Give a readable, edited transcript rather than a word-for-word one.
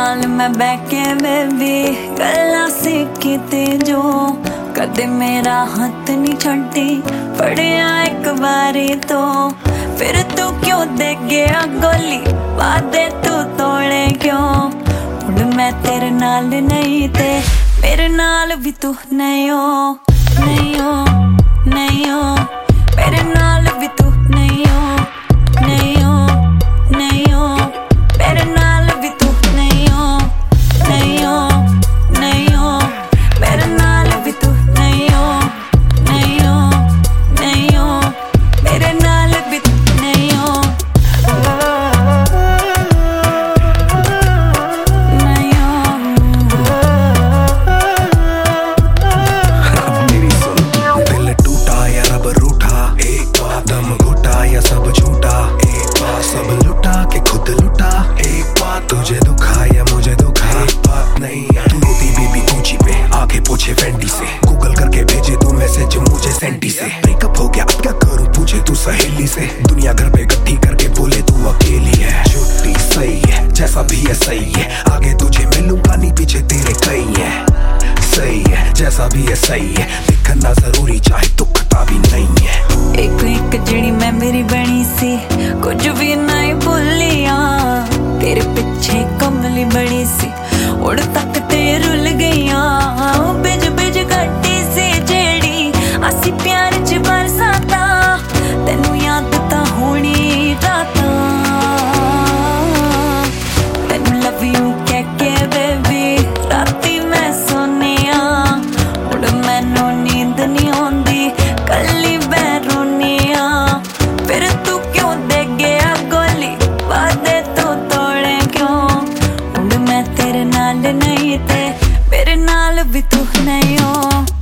नाल मैं बैके बेबी गल्लां सीखी ते जो कदे मेरा हाथ नहीं छड्डी पड़िया एक बारी तो फिर तू क्यों दे गया गोली वादे तू तोड़े क्यों हुण मैं तेरे नाल नहीं ते मेरे नाल भी तू नहीं हो नहीं हो नहीं हो मेरे नाल भी तू नहीं हो नहीं हो नहीं हो मेरे नाल भी तू नहीं हो नहीं हो नहीं हो मेरे नाल भी तू नहीं हो नहीं हो नहीं हो मेरे नाल भी तू नहीं हो नहीं हो। मेरी सुन दिल टूटा या रब रूठा एक बार दम घुटा या सब झूठा एक बार सब लुटा के खुद लुटा एक बार तुझे दुखा या मुझे दुखा एक बात नहीं तू रोती बेबी ऊंची पे आगे पूछे फेंडी से गूगल करके भेजे तू मैसेज मुझे सेंटी से ब्रेकअप हो गया अब क्या करूं पूछे तू सहेली से दुनिया घर पे इकट्ठी करके बोले तू अकेली है छुट्टी सही है जैसा भी है सही है आगे तुझे मिलूंगा नहीं पीछे तेरे कई है सही है जैसा भी है सही है दिखना जरूरी चाहे दुखता भी नहीं है एक एक जड़ी मैं मेरी बनी सी कुछ भी नहीं भूलिया तेरे पीछे कमली बड़ी सी उड़ तक ते रुल गईया बिज बिज गड्डी सी जेड़ी असी प्यार च बरसाता तेनू याद ता होनी राता तेनू लव यू कह के बेबी राती मैं सोनिया उड़ मैनू नींद नहीं आंदी कल्ली बैरोनिया फिर तू क्यों दे गया गोली वादे तू तोड़े क्यों हुण मैं तेरे नाल नहीं ते मेरे नाल भी तू नहीं हो।